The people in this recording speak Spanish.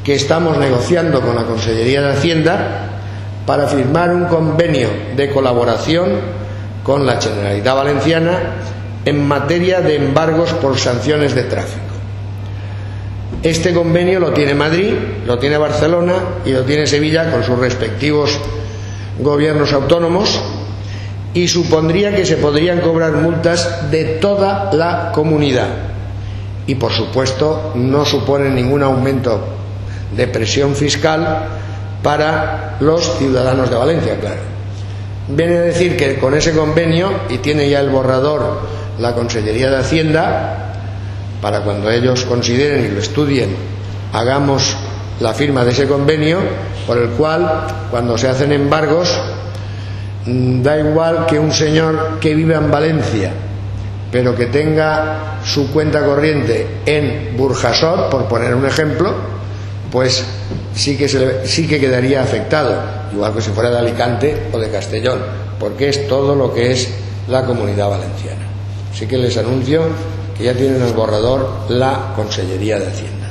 que estamos negociando con la Consellería de Hacienda para firmar un convenio de colaboración con la Generalitat Valenciana en materia de embargos por sanciones de tráfico. Este convenio lo tiene Madrid, lo tiene Barcelona y lo tiene Sevilla con sus respectivos gobiernos autónomos, y supondría que se podrían cobrar multas de toda la comunidad y, por supuesto, no supone ningún aumento de presión fiscal para los ciudadanos de Valencia, claro. Viene a decir que con ese convenio, y tiene ya el borrador la Consellería de Hacienda, para cuando ellos consideren y lo estudien, hagamos la firma de ese convenio, por el cual, cuando se hacen embargos, da igual que un señor que viva en Valencia, pero que tenga su cuenta corriente en Burjasot, por poner un ejemplo, pues sí que quedaría afectado, igual que si fuera de Alicante o de Castellón, porque es todo lo que es la Comunidad Valenciana. Así que les anuncio que ya tienen el borrador la Consellería de Hacienda.